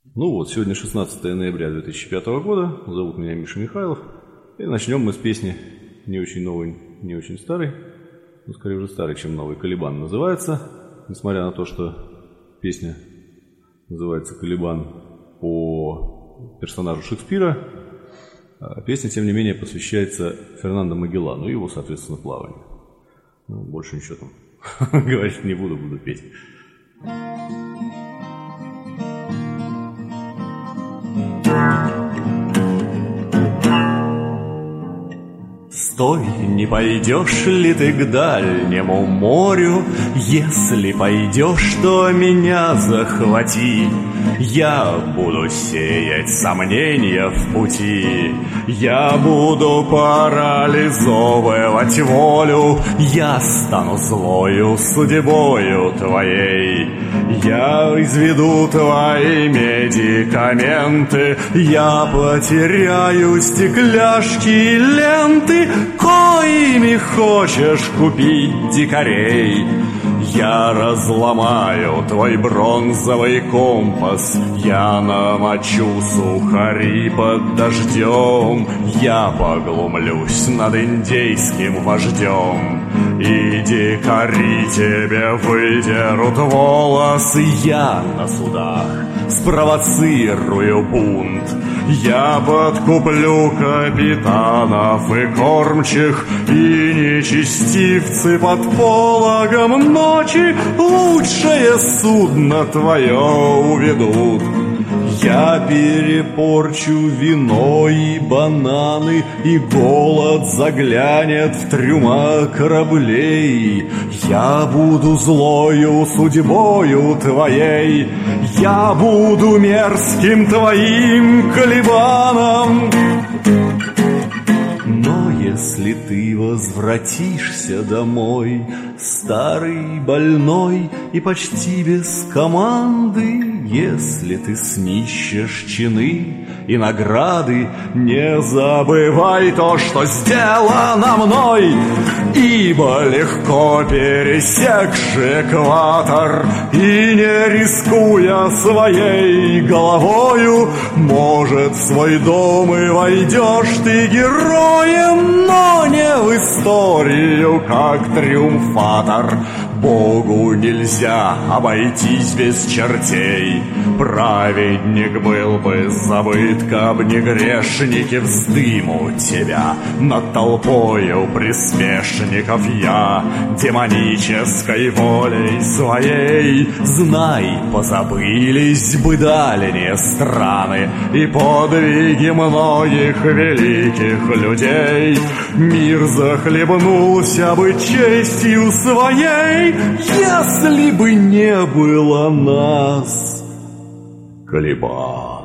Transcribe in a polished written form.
Ну вот, сегодня 16 ноября 2005 года, зовут меня Миша Михайлов, и начнем мы с песни не очень новой, не очень старой, но скорее уже старой, чем новой. «Калибан» называется, несмотря на то, что песня называется «Калибан» по персонажу Шекспира, песня, тем не менее, посвящается Фернандо Магеллану и его, соответственно, плаванию. Ну, больше ничего там говорить не буду, буду петь. Стой, не пойдешь ли ты к дальнему морю? Если пойдешь, то меня захвати. Я буду сеять сомнения в пути. Я буду парализовывать волю. Я стану злою судьбою твоей. Я изведу твои медикаменты. Я потеряю стекляшки и ленты, коими хочешь купить дикарей. Я разломаю твой бронзовый компас. Я намочу сухари под дождем. Я поглумлюсь над индейским вождем. И дикари тебе выдерут волосы. Я на судах спровоцирую бунт. Я подкуплю капитанов и кормчих, и нечестивцы под пологом ночи лучшее судно твое уведут. Я перепорчу вино и бананы, и голод заглянет в трюма кораблей. Я буду злою судьбою твоей. Я буду мерзким твоим Калибаном. Но если ты возвратишься домой, старый, больной и почти без команды, если ты снищешь чины и награды, не забывай то, что сделано мной, ибо легко пересекши экватор и не рискуя своей головою, может, в свой дом и войдешь ты героем, но не в историю, как триумфатор. Богу нельзя обойтись без чертей. Праведник был бы забыт, каб не грешники вздымут тебя над толпою приспешников. Я демонической волей своей, знай, позабылись бы дальние страны и подвиги многих великих людей. Мир захлебнулся бы честью своей, если бы не было нас, Калибан.